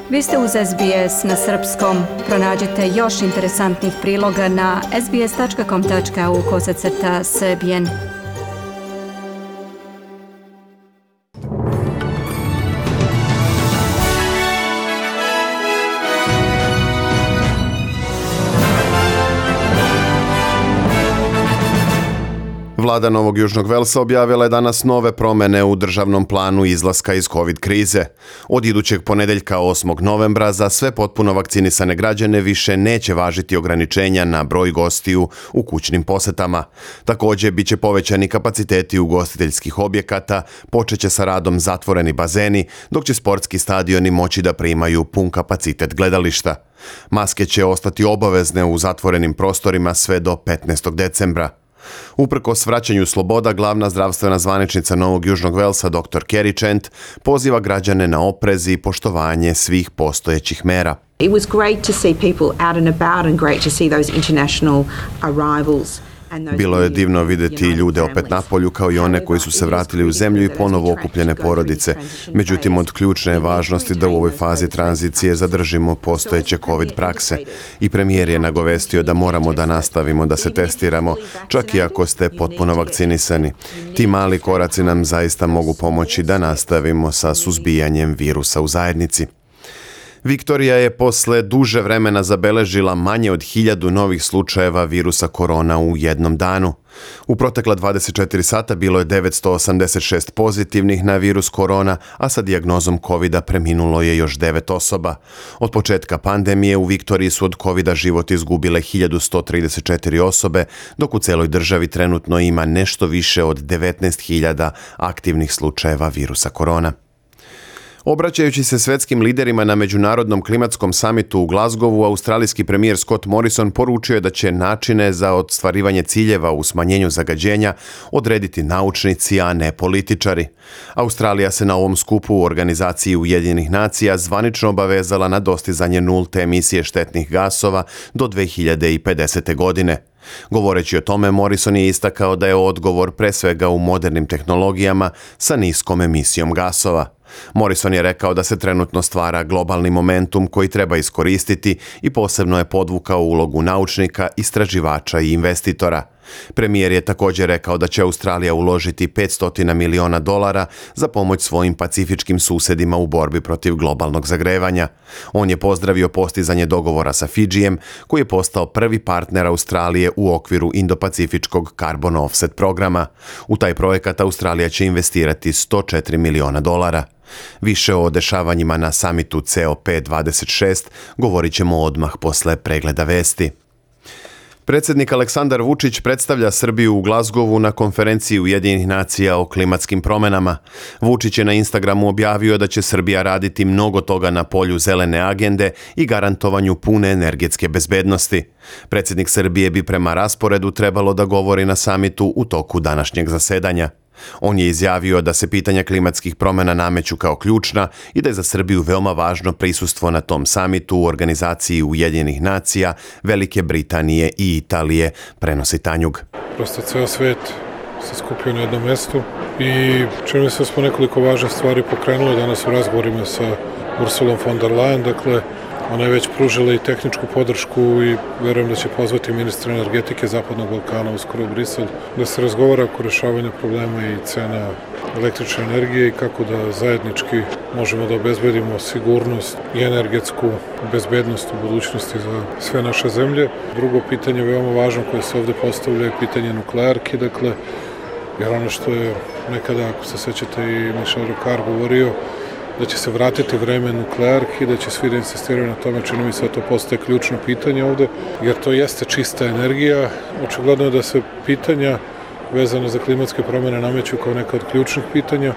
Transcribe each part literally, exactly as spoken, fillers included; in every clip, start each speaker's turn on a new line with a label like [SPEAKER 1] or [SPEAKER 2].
[SPEAKER 1] Vi ste uz S B S na srpskom. Pronađite još interesantnih priloga na sbs.com.au kosacrta srbijen.
[SPEAKER 2] Vlada Novog Južnog Velsa objavila je danas nove promjene u državnom planu izlaska iz COVID krize. Od idućeg ponedeljka osmog novembra za sve potpuno vakcinisane građane više neće važiti ograničenja na broj gostiju u kućnim posetama. Također bit će povećani kapaciteti ugostiteljskih objekata, počeće sa radom zatvoreni bazeni, dok će sportski stadioni moći da primaju pun kapacitet gledališta. Maske će ostati obavezne u zatvorenim prostorima sve do petnaestog decembra. Uprkos vraćanju sloboda, glavna zdravstvena zvaničnica Novog Južnog Velsa dr Kerry Chant poziva građane na oprez i poštovanje svih postojećih mera.
[SPEAKER 3] It was great to see people out and about and great to see those international arrivals.
[SPEAKER 2] Bilo je divno vidjeti ljude opet na polju kao i one koji su se vratili u zemlju i ponovo okupljene porodice. Međutim, od ključne je važnosti da u ovoj fazi tranzicije zadržimo postojeće COVID prakse. I premijer je nagovestio da moramo da nastavimo da se testiramo, čak i ako ste potpuno vakcinisani. Ti mali koraci nam zaista mogu pomoći da nastavimo sa suzbijanjem virusa u zajednici. Viktorija je posle duže vremena zabeležila manje od hiljadu novih slučajeva virusa korona u jednom danu. U protekla dvadeset četiri sata bilo je devetsto osamdeset šest pozitivnih na virus korona, a sa dijagnozom kovida preminulo je još devet osoba. Od početka pandemije u Viktoriji su od kovida život izgubile hiljadu sto trideset četiri osobe, dok u celoj državi trenutno ima nešto više od devetnaest hiljada aktivnih slučajeva virusa korona. Obraćajući se svetskim liderima na međunarodnom klimatskom samitu u Glasgowu, australijski premijer Scott Morrison poručio je da će načine za ostvarivanje ciljeva u smanjenju zagađenja odrediti naučnici, a ne političari. Australija se na ovom skupu u organizaciji Ujedinjenih nacija zvanično obavezala na dostizanje nulte emisije štetnih gasova do dve hiljade pedesete. godine. Govoreći o tome, Morrison je istakao da je odgovor pre svega u modernim tehnologijama sa niskom emisijom gasova. Morrison je rekao da se trenutno stvara globalni momentum koji treba iskoristiti i posebno je podvukao ulogu naučnika, istraživača i investitora. Premijer je također rekao da će Australija uložiti petsto miliona dolara za pomoć svojim pacifičkim susedima u borbi protiv globalnog zagrevanja. On je pozdravio postizanje dogovora sa Fidžijem, koji je postao prvi partner Australije u okviru Indo-pacifičkog Carbon Offset programa. U taj projekat Australija će investirati sto četiri miliona dolara. Više o dešavanjima na samitu C O P dvadeset šest govorit ćemo odmah posle pregleda vesti. Predsjednik Aleksandar Vučić predstavlja Srbiju u Glasgowu na konferenciji Ujedinjenih nacija o klimatskim promjenama. Vučić je na Instagramu objavio da će Srbija raditi mnogo toga na polju zelene agende i garantovanju pune energetske bezbednosti. Predsjednik Srbije bi prema rasporedu trebalo da govori na samitu u toku današnjeg zasedanja. On je izjavio da se pitanja klimatskih promjena nameću kao ključna i da je za Srbiju veoma važno prisustvo na tom samitu u organizaciji Ujedinjenih nacija, Velike Britanije i Italije, prenosi Tanjug.
[SPEAKER 4] Prosto ceo svet se skupio na jednom mjestu i čini mi se da smo nekoliko važnih stvari pokrenuli danas u razgovorima sa Ursulom von der Leyen, dakle ona je već pružila i tehničku podršku i verujem da će pozvati ministra energetike Zapadnog Balkana uskoro u Brisel da se razgovara oko rešavanja problema i cena električne energije i kako da zajednički možemo da obezbedimo sigurnost i energetsku bezbednost u budućnosti za sve naše zemlje. Drugo pitanje veoma važno koje se ovdje postavlja je pitanje nuklearki, dakle, jer ono što je nekada, ako se sećate, i Michel Rocard govorio, da će se vratiti vreme nuklearki, da će svi da insistiraju na tome, čini mi se da to postaje ključno pitanje ovde, jer to jeste čista energija. Očigledno je da se pitanja vezane za klimatske promjene nameću kao neka od ključnih pitanja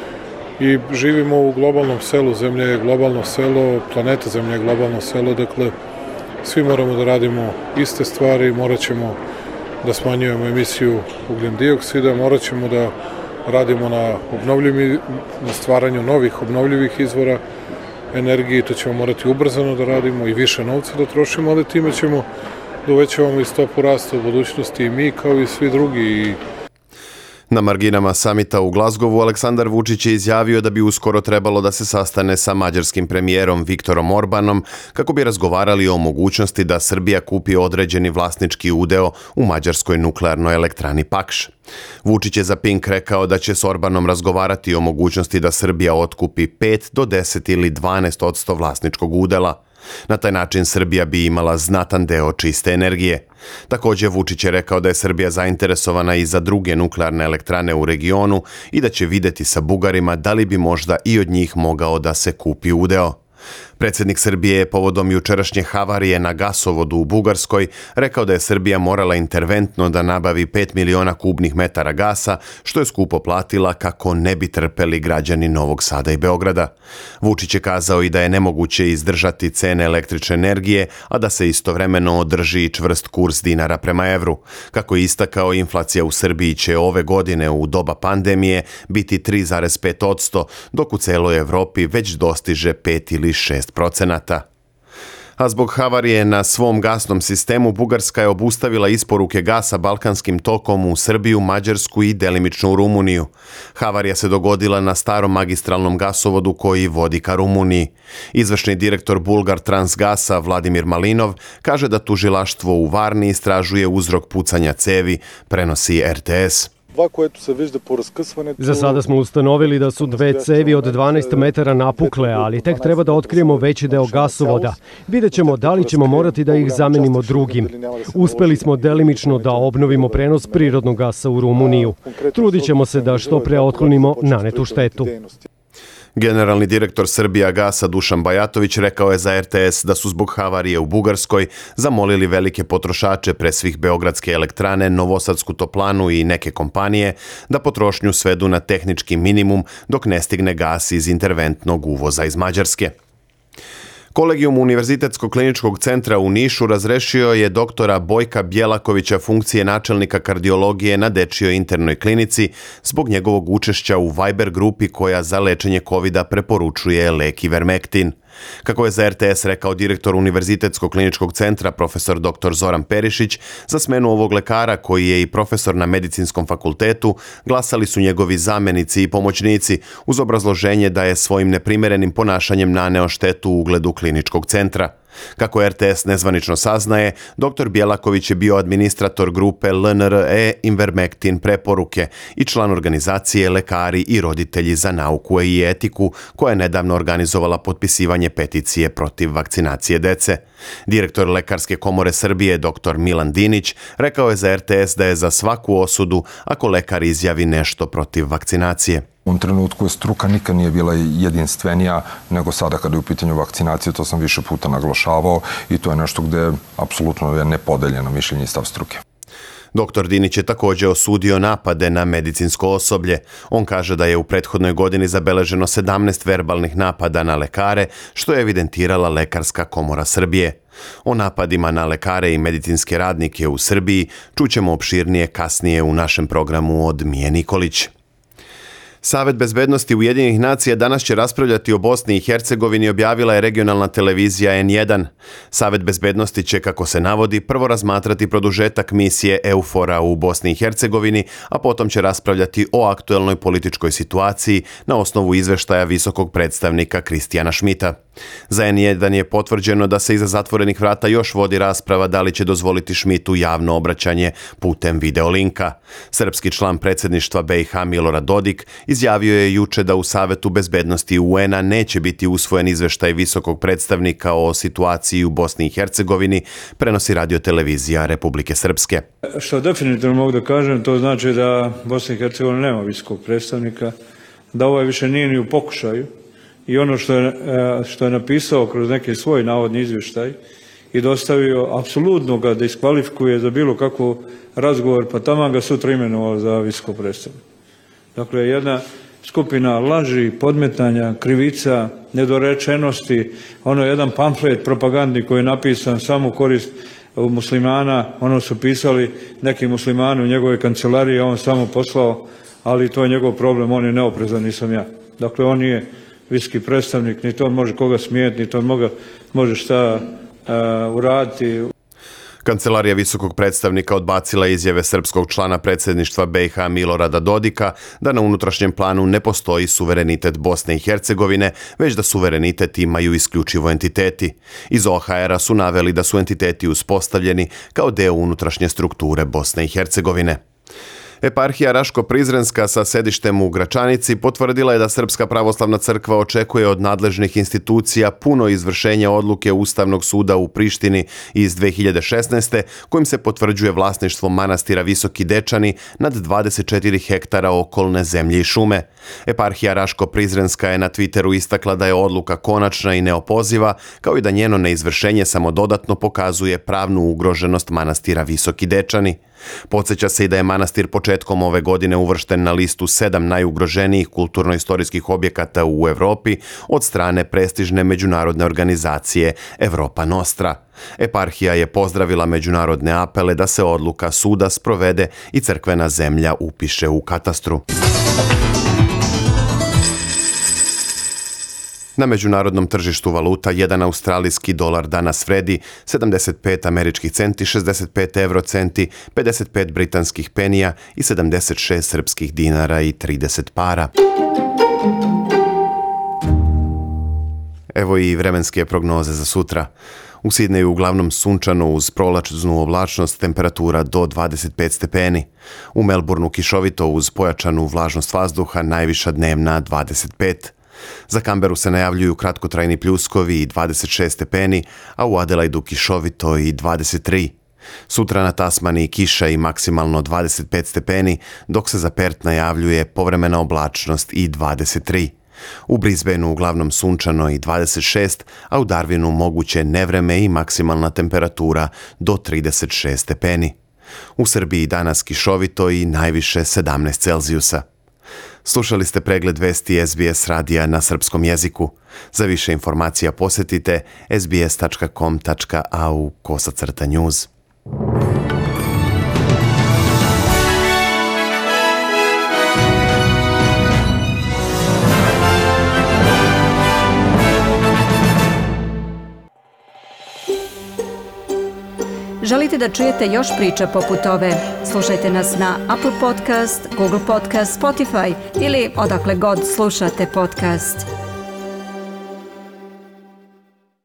[SPEAKER 4] i živimo u globalnom selu, zemlja je globalno selo, planeta Zemlja je globalno selo, dakle svi moramo da radimo iste stvari, morat ćemo da smanjujemo emisiju ugljen dioksida, morat ćemo da radimo na obnovljivim, na stvaranju novih obnovljivih izvora energije, to ćemo morati ubrzano da radimo i više novca da trošimo, ali time ćemo da uvećavamo i stopu rasta u budućnosti i mi kao i svi drugi.
[SPEAKER 2] Na marginama samita u Glazgovu Aleksandar Vučić je izjavio da bi uskoro trebalo da se sastane sa mađarskim premijerom Viktorom Orbanom kako bi razgovarali o mogućnosti da Srbija kupi određeni vlasnički udeo u mađarskoj nuklearnoj elektrani Pakš. Vučić je za Pink rekao da će s Orbanom razgovarati o mogućnosti da Srbija otkupi pet do deset ili dvanaest odsto vlasničkog udela. Na taj način Srbija bi imala znatan deo čiste energije. Također Vučić je rekao da je Srbija zainteresovana i za druge nuklearne elektrane u regionu i da će vidjeti sa Bugarima da li bi možda i od njih mogao da se kupi udeo. Predsjednik Srbije je povodom jučerašnje havarije na gasovodu u Bugarskoj rekao da je Srbija morala interventno da nabavi pet miliona kubnih metara gasa, što je skupo platila kako ne bi trpeli građani Novog Sada i Beograda. Vučić je kazao i da je nemoguće izdržati cene električne energije, a da se istovremeno održi čvrst kurs dinara prema evru. Kako je istakao, inflacija u Srbiji će ove godine u doba pandemije biti tri zarez pet odsto, dok u celoj Evropi već dostiže pet ili šest procenata. A zbog havarije na svom gasnom sistemu Bugarska je obustavila isporuke gasa Balkanskim tokom u Srbiju, Mađarsku i delimično u Rumuniju. Havarija se dogodila na starom magistralnom gasovodu koji vodi ka Rumuniji. Izvršni direktor Bulgar Transgasa Vladimir Malinov kaže da tužilaštvo u Varni istražuje uzrok pucanja cevi, prenosi R T S.
[SPEAKER 5] Za sada smo ustanovili da su dve cevi od dvanaest metara napukle, ali tek treba da otkrijemo veći deo gasovoda. Vidjet ćemo da li ćemo morati da ih zamenimo drugim. Uspeli smo delimično da obnovimo prenos prirodnog gasa u Rumuniju. Trudit ćemo se da što pre otklonimo nanetu štetu.
[SPEAKER 2] Generalni direktor Srbijagasa Dušan Bajatović rekao je za R T S da su zbog havarije u Bugarskoj zamolili velike potrošače, pre svih beogradske elektrane, Novosadsku toplanu i neke kompanije, da potrošnju svedu na tehnički minimum dok ne stigne gas iz interventnog uvoza iz Mađarske. Kolegijum Univerzitetskog kliničkog centra u Nišu razrešio je doktora Bojka Bjelakovića funkcije načelnika kardiologije na dečijoj internoj klinici zbog njegovog učešća u Viber grupi koja za lečenje kovida preporučuje lek Ivermektin. Kako je za R T S rekao direktor Univerzitetskog kliničkog centra profesor doktor Zoran Perišić, za smenu ovog lekara, koji je i profesor na medicinskom fakultetu, glasali su njegovi zamenici i pomoćnici uz obrazloženje da je svojim neprimerenim ponašanjem naneo štetu ugledu kliničkog centra. Kako R T S nezvanično saznaje, doktor Bjelaković je bio administrator grupe L N R E Ivermektin preporuke i član organizacije Lekari i roditelji za nauku i etiku, koja je nedavno organizovala potpisivanje peticije protiv vakcinacije dece. Direktor Lekarske komore Srbije doktor Milan Dinić rekao je za R T S da je za svaku osudu ako lekar izjavi nešto protiv vakcinacije.
[SPEAKER 6] U ovom trenutku je struka nikad nije bila jedinstvenija nego sada kada je u pitanju vakcinacije, to sam više puta naglašavao i to je nešto gde apsolutno je nepodeljeno mišljenje i stav struke.
[SPEAKER 2] Doktor Dinić je također osudio napade na medicinsko osoblje. On kaže da je u prethodnoj godini zabeleženo sedamnaest verbalnih napada na lekare, što je evidentirala Lekarska komora Srbije. O napadima na lekare i medicinske radnike u Srbiji čućemo opširnije kasnije u našem programu od Mije Nikolić. Savet bezbednosti Ujedinjenih nacija danas će raspravljati o Bosni i Hercegovini, objavila je regionalna televizija N jedan. Savet bezbednosti će, kako se navodi, prvo razmatrati produžetak misije EUFOR-a u Bosni i Hercegovini, a potom će raspravljati o aktuelnoj političkoj situaciji na osnovu izveštaja visokog predstavnika Kristijana Šmita. Za N jedan je potvrđeno da se iza zatvorenih vrata još vodi rasprava da li će dozvoliti Šmitu javno obraćanje putem videolinka. Srpski član predsjedništva B i H Milorad Dodik izjavio je juče da u Savetu bezbednosti U N-a neće biti usvojen izveštaj visokog predstavnika o situaciji u Bosni i Hercegovini, prenosi radiotelevizija Republike Srpske.
[SPEAKER 7] Što definitivno mogu da kažem, to znači da Bosna i Hercegovina nema visokog predstavnika, da ovaj više nije ni u pokušaju i ono što je, što je napisao kroz neki svoj navodni izvještaj i dostavio, apsolutno ga diskvalifikuje za bilo kakav razgovor, pa tamo ga sutra imenovao za visokog predstavnika. Dakle, jedna skupina laži, podmetanja, krivica, nedorečenosti, ono jedan pamflet propagandni koji je napisan samo u korist muslimana, ono su pisali neki muslimani u njegove kancelarije, on samo poslao, ali to je njegov problem, on je neoprezan, nisam ja. Dakle, on nije visoki predstavnik, ni to može koga smijeti, ni to može šta uh, uraditi.
[SPEAKER 2] Kancelarija visokog predstavnika odbacila izjave srpskog člana predsjedništva B i H Milorada Dodika da na unutrašnjem planu ne postoji suverenitet Bosne i Hercegovine, već da suverenitet imaju isključivo entiteti. Iz O H R-a su naveli da su entiteti uspostavljeni kao deo unutrašnje strukture Bosne i Hercegovine. Eparhija Raško-Prizrenska sa sedištem u Gračanici potvrdila je da Srpska pravoslavna crkva očekuje od nadležnih institucija puno izvršenje odluke Ustavnog suda u Prištini iz dve hiljade šesnaeste. kojim se potvrđuje vlasništvo manastira Visoki Dečani nad dvadeset četiri hektara okolne zemlje i šume. Eparhija Raško-Prizrenska je na Twitteru istakla da je odluka konačna i neopoziva, kao i da njeno neizvršenje samo dodatno pokazuje pravnu ugroženost manastira Visoki Dečani. Podsjeća se i da je manastir početkom ove godine uvršten na listu sedam najugroženijih kulturno-istorijskih objekata u Evropi od strane prestižne međunarodne organizacije Europa Nostra. Eparhija je pozdravila međunarodne apele da se odluka suda sprovede i crkvena zemlja upiše u katastru. Na međunarodnom tržištu valuta jedan australijski dolar danas vredi sedamdeset pet američkih centi, šezdeset pet euro centi, pedeset pet britanskih penija i sedamdeset šest srpskih dinara i trideset para. Evo i vremenske prognoze za sutra. U Sidneju uglavnom sunčano uz prolaznu oblačnost, temperatura do dvadeset pet stepeni. U Melbourneu kišovito uz pojačanu vlažnost vazduha, najviša dnevna dvadeset pet. Za Kamberu se najavljuju kratkotrajni pljuskovi i dvadeset šest stepeni, a u Adelaidu kišovito i dvadeset tri. Sutra na Tasmaniji kiša i maksimalno dvadeset pet stepeni, dok se za Perth najavljuje povremena oblačnost i dvadeset tri. U Brisbaneu uglavnom sunčano i dvadeset šest, a u Darwinu moguće nevreme i maksimalna temperatura do trideset šest stepeni. U Srbiji danas kišovito i najviše sedamnaest Celzijusa. Slušali ste pregled vesti S B S radija na srpskom jeziku. Za više informacija posjetite s b s tačka com tačka a u kosacrta news.
[SPEAKER 1] Želite da čujete još priča poput ove? Slušajte nas na Apple Podcast, Google Podcast, Spotify ili odakle god slušate podcast.